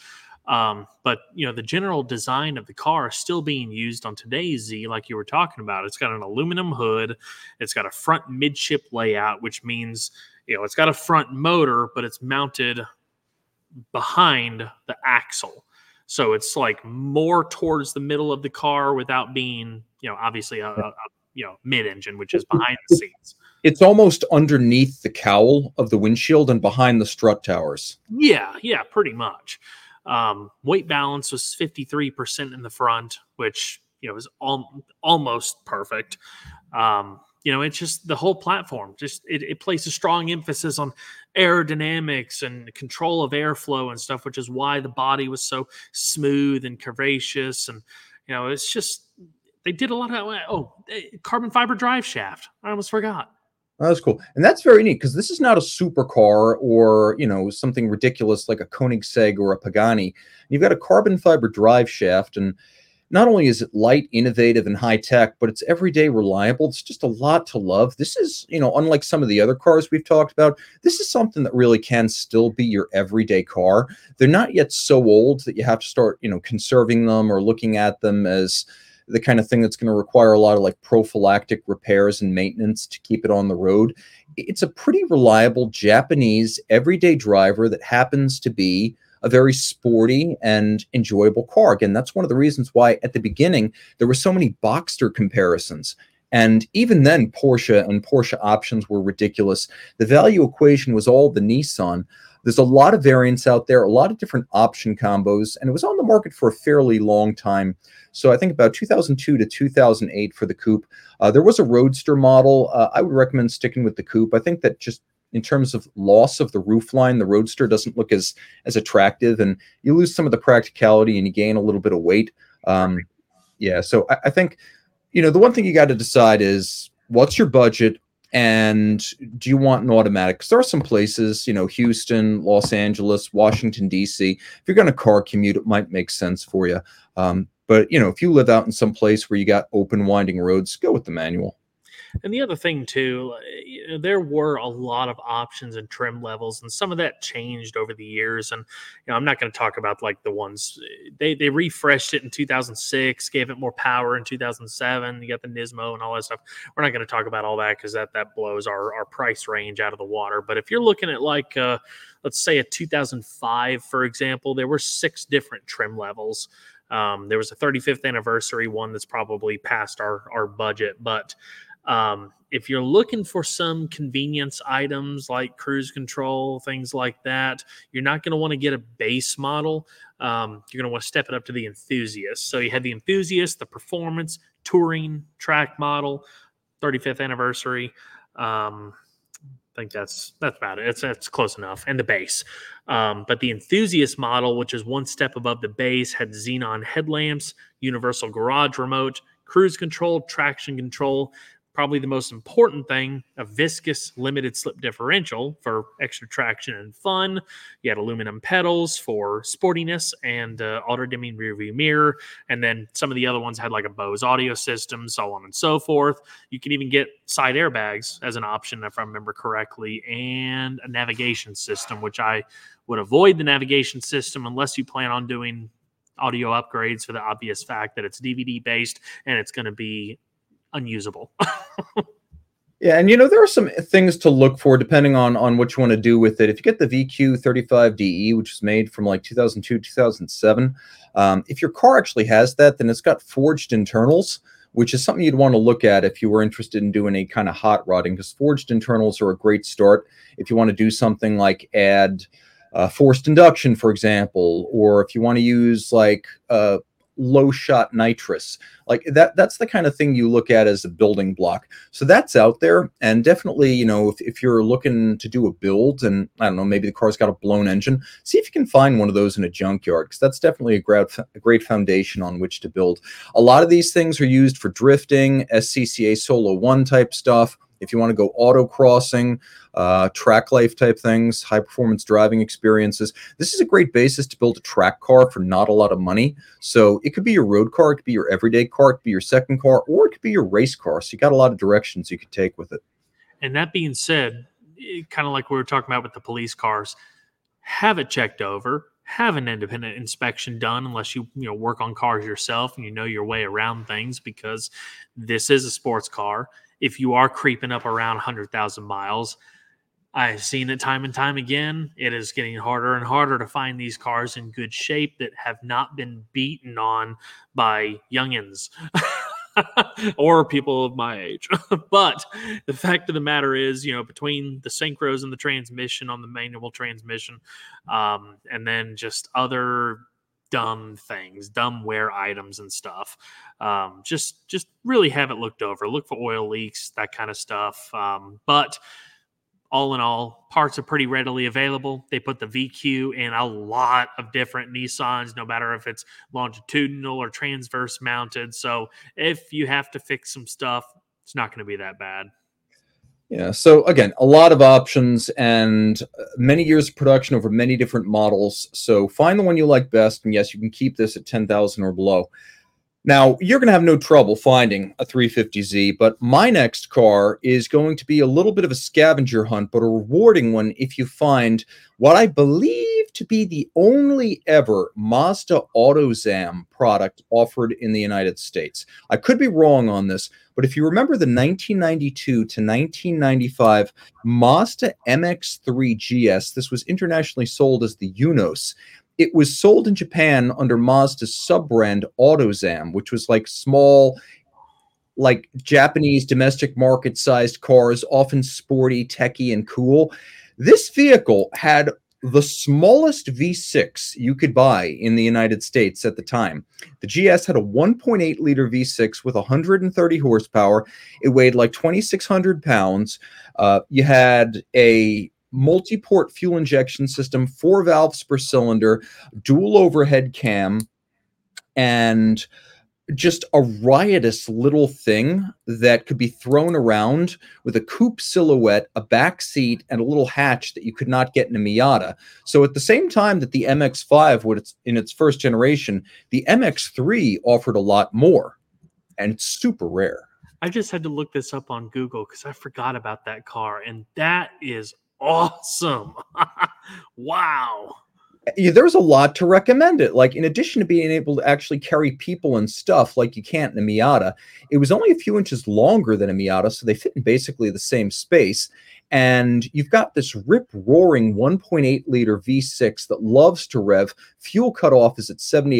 But the general design of the car is still being used on today's Z, like you were talking about. It's got an aluminum hood. It's got a front midship layout, which means, it's got a front motor, but it's mounted behind the axle. So it's more towards the middle of the car without being, obviously a mid-engine, which is behind the seats. It's almost underneath the cowl of the windshield and behind the strut towers. Yeah, pretty much. Weight balance was 53% in the front, which is almost perfect. It's just the whole platform. Just it places a strong emphasis on aerodynamics and control of airflow and stuff, which is why the body was so smooth and curvaceous. And it's just they did a lot of carbon fiber drive shaft. I almost forgot. Oh, that's cool. And that's very neat because this is not a supercar or, something ridiculous like a Koenigsegg or a Pagani. You've got a carbon fiber drive shaft, and not only is it light, innovative, and high tech, but it's everyday reliable. It's just a lot to love. This is, unlike some of the other cars we've talked about, this is something that really can still be your everyday car. They're not yet so old that you have to start, conserving them or looking at them as the kind of thing that's going to require a lot of like prophylactic repairs and maintenance to keep it on the road. It's a pretty reliable Japanese everyday driver that happens to be a very sporty and enjoyable car. Again, that's one of the reasons why at the beginning there were so many Boxster comparisons. And even then, Porsche and Porsche options were ridiculous. The value equation was all the Nissan. There's a lot of variants out there, a lot of different option combos, and it was on the market for a fairly long time. So I think about 2002 to 2008 for the coupe. There was a Roadster model. I would recommend sticking with the coupe. I think that just in terms of loss of the roofline, the Roadster doesn't look as attractive, and you lose some of the practicality and you gain a little bit of weight. Yeah, so I think the one thing you got to decide is what's your budget, and do you want an automatic? Because there are some places, Houston, Los Angeles, Washington, D.C. If you're going to car commute, it might make sense for you. But if you live out in some place where you got open, winding roads, go with the manual. And the other thing too, there were a lot of options and trim levels, and some of that changed over the years. And I'm not going to talk about like the ones they refreshed it in 2006, gave it more power in 2007. You got the Nismo and all that stuff. We're not going to talk about all that because that blows our price range out of the water. But if you're looking at like let's say a 2005, for example, there were 6 different trim levels. There was a 35th anniversary one that's probably past our budget, but if you're looking for some convenience items like cruise control, things like that, you're not going to want to get a base model. You're going to want to step it up to the Enthusiast. So you have the Enthusiast, the Performance, Touring, Track model, 35th anniversary. I think that's about it. It's close enough. And the base. But the Enthusiast model, which is one step above the base, had xenon headlamps, universal garage remote, cruise control, traction control. Probably the most important thing, a viscous limited slip differential for extra traction and fun. You had aluminum pedals for sportiness and auto-dimming rearview mirror. And then some of the other ones had like a Bose audio system, so on and so forth. You can even get side airbags as an option, if I remember correctly, and a navigation system, which I would avoid the navigation system unless you plan on doing audio upgrades for the obvious fact that it's DVD based and it's going to be unusable. Yeah, and there are some things to look for depending on what you want to do with it. If you get the VQ35DE, which is made from like 2002, 2007, if your car actually has that, then it's got forged internals, which is something you'd want to look at if you were interested in doing a kind of hot rodding, because forged internals are a great start if you want to do something like add forced induction, for example, or if you want to use like low shot nitrous, like that's the kind of thing you look at as a building block. So that's out there, and definitely if you're looking to do a build, and I don't know, maybe the car's got a blown engine, see if you can find one of those in a junkyard, because that's definitely a great foundation on which to build. A lot of these things are used for drifting, SCCA Solo 1 type stuff. If you want to go autocrossing, track life type things, high performance driving experiences, this is a great basis to build a track car for not a lot of money. So it could be your road car, it could be your everyday car, it could be your second car, or it could be your race car. So you got a lot of directions you could take with it. And that being said, kind of like we were talking about with the police cars, have it checked over, have an independent inspection done, unless you work on cars yourself and you know your way around things, because this is a sports car. If you are creeping up around 100,000 miles, I've seen it time and time again. It is getting harder and harder to find these cars in good shape that have not been beaten on by youngins or people of my age. But the fact of the matter is, between the synchros and the transmission on the manual transmission, and then just other dumb things, dumb wear items and stuff. Just really have it looked over. Look for oil leaks, that kind of stuff. But all in all, parts are pretty readily available. They put the VQ in a lot of different Nissans, no matter if it's longitudinal or transverse mounted. So if you have to fix some stuff, it's not going to be that bad. Yeah, so again, a lot of options and many years of production over many different models. So find the one you like best, and yes, you can keep this at 10,000 or below. Now, you're going to have no trouble finding a 350Z, but my next car is going to be a little bit of a scavenger hunt, but a rewarding one if you find what I believe to be the only ever Mazda AutoZam product offered in the United States. I could be wrong on this, but if you remember the 1992 to 1995 Mazda MX-3 GS, this was internationally sold as the Unos. It was sold in Japan under Mazda's sub-brand AutoZam, which was like small, like Japanese domestic market sized cars, often sporty, techy, and cool. This vehicle had the smallest V6 you could buy in the United States at the time. The GS had a 1.8 liter V6 with 130 horsepower. It weighed like 2,600 pounds. You had a multi-port fuel injection system, 4 valves per cylinder, dual overhead cam, and just a riotous little thing that could be thrown around with a coupe silhouette, a back seat, and a little hatch that you could not get in a Miata. So at the same time that the MX-5 was in its first generation, the MX-3 offered a lot more, and it's super rare. I just had to look this up on Google because I forgot about that car, and that is awesome. Wow. Yeah, there's a lot to recommend it. Like, in addition to being able to actually carry people and stuff like you can't in a Miata, it was only a few inches longer than a Miata, so they fit in basically the same space. And you've got this rip-roaring 1.8 liter V6 that loves to rev. Fuel cutoff is at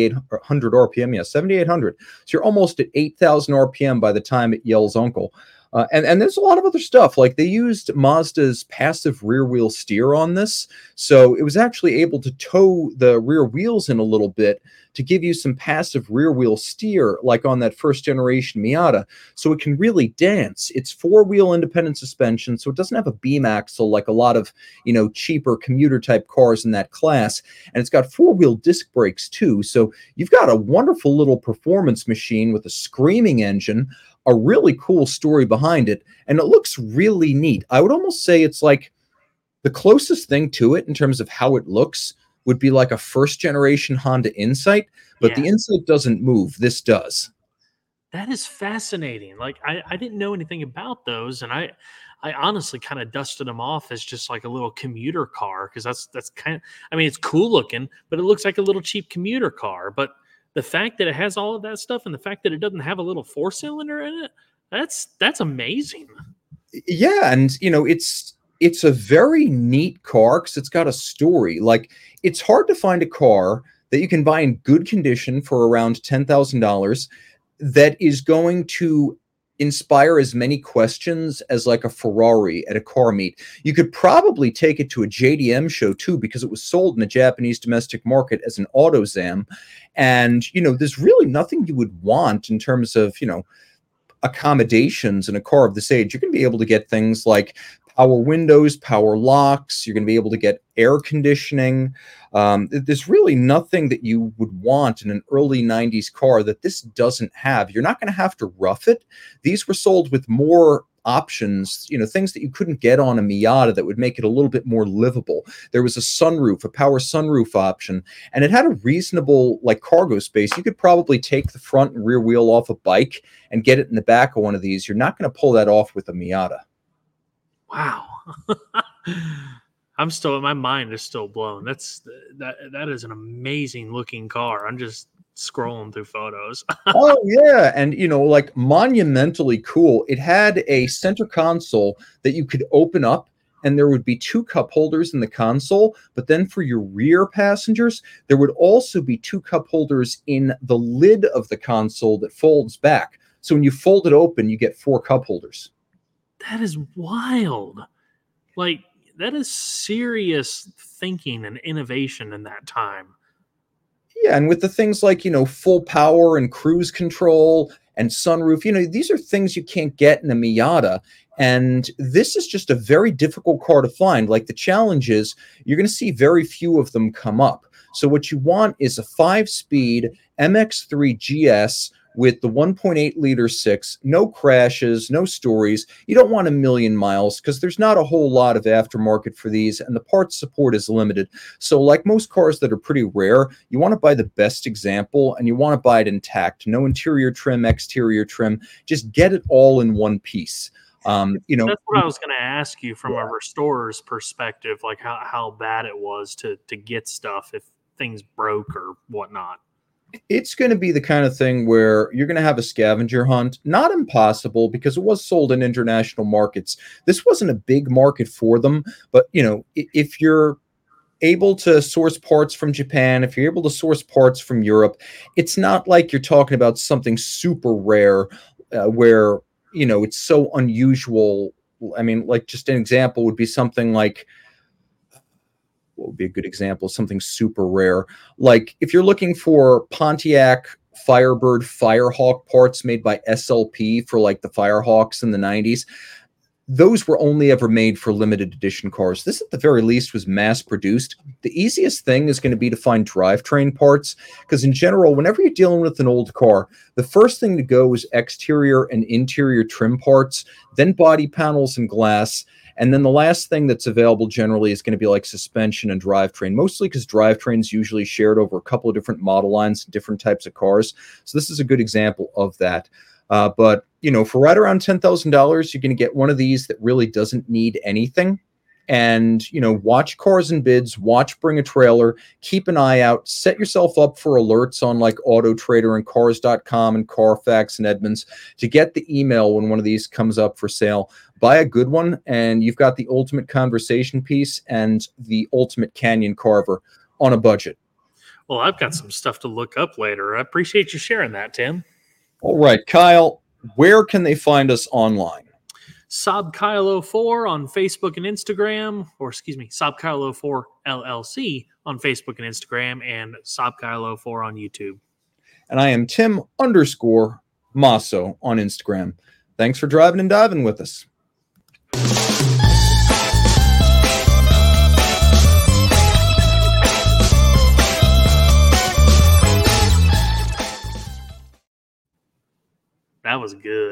7,800 RPM. Yeah, 7,800. So you're almost at 8,000 RPM by the time it yells uncle. And there's a lot of other stuff. Like, they used Mazda's passive rear wheel steer on this. So it was actually able to tow the rear wheels in a little bit to give you some passive rear wheel steer, like on that first generation Miata. So it can really dance. It's 4-wheel independent suspension, so it doesn't have a beam axle like a lot of, cheaper commuter type cars in that class. And it's got 4-wheel disc brakes too. So you've got a wonderful little performance machine with a screaming engine, a really cool story behind it, and it looks really neat. I would almost say it's like the closest thing to it in terms of how it looks would be like a first generation Honda Insight, but the Insight doesn't move. This does. That is fascinating. Like, I didn't know anything about those, and I honestly kind of dusted them off as just like a little commuter car because that's kind of, I mean, it's cool looking, but it looks like a little cheap commuter car. But the fact that it has all of that stuff and the fact that it doesn't have a little 4-cylinder in it, that's amazing. Yeah, and it's a very neat car because it's got a story. Like, it's hard to find a car that you can buy in good condition for around $10,000 that is going to inspire as many questions as like a Ferrari at a car meet. You could probably take it to a JDM show too, because it was sold in the Japanese domestic market as an AutoZam. And, there's really nothing you would want in terms of, accommodations in a car of this age. You're going to be able to get things like power windows, power locks. You're going to be able to get air conditioning. There's really nothing that you would want in an early 90s car that this doesn't have. You're not going to have to rough it. These were sold with more options, things that you couldn't get on a Miata that would make it a little bit more livable. There was a sunroof, a power sunroof option, and it had a reasonable like cargo space. You could probably take the front and rear wheel off a bike and get it in the back of one of these. You're not going to pull that off with a Miata. Wow. My mind is still blown. That is an amazing looking car. I'm just scrolling through photos. Oh yeah, and like monumentally cool. It had a center console that you could open up, and there would be 2 cup holders in the console, but then for your rear passengers, there would also be 2 cup holders in the lid of the console that folds back. So when you fold it open, you get 4 cup holders. That is wild. Like, that is serious thinking and innovation in that time. Yeah, and with the things like, full power and cruise control and sunroof, these are things you can't get in a Miata. And this is just a very difficult car to find. Like, the challenge is you're going to see very few of them come up. So what you want is a 5-speed MX-3 GS with the 1.8 liter six, no crashes, no stories. You don't want a million miles because there's not a whole lot of aftermarket for these, and the parts support is limited. So like most cars that are pretty rare, you want to buy the best example, and you want to buy it intact. No interior trim, exterior trim. Just get it all in one piece. That's what I was going to ask you from a restorer's perspective, like how bad it was to get stuff if things broke or whatnot. It's going to be the kind of thing where you're going to have a scavenger hunt. Not impossible, because it was sold in international markets. This wasn't a big market for them, but if you're able to source parts from Japan, if you're able to source parts from Europe, it's not like you're talking about something super rare where it's so unusual. I mean, like, just an example would be something like, what would be a good example? Something super rare. Like if you're looking for Pontiac Firebird Firehawk parts made by SLP for like the Firehawks in the 90s, those were only ever made for limited edition cars. This, at the very least, was mass produced. The easiest thing is going to be to find drivetrain parts, because in general, whenever you're dealing with an old car, the first thing to go is exterior and interior trim parts, then body panels and glass. And then the last thing that's available generally is going to be like suspension and drivetrain, mostly because drivetrain is usually shared over a couple of different model lines, different types of cars. So this is a good example of that. But for right around $10,000, you're going to get one of these that really doesn't need anything. And, watch Cars and Bids, watch Bring a Trailer, keep an eye out, set yourself up for alerts on like Auto Trader and Cars.com and Carfax and Edmunds to get the email when one of these comes up for sale. Buy a good one, and you've got the ultimate conversation piece and the ultimate canyon carver on a budget. Well, I've got some stuff to look up later. I appreciate you sharing that, Tim. All right, Kyle, where can they find us online? Saab Kyle 04 on Facebook and Instagram, Saab Kyle 04 LLC on Facebook and Instagram, and Saab Kyle 04 on YouTube. And I am Tim_Masso on Instagram. Thanks for driving and diving with us. That was good.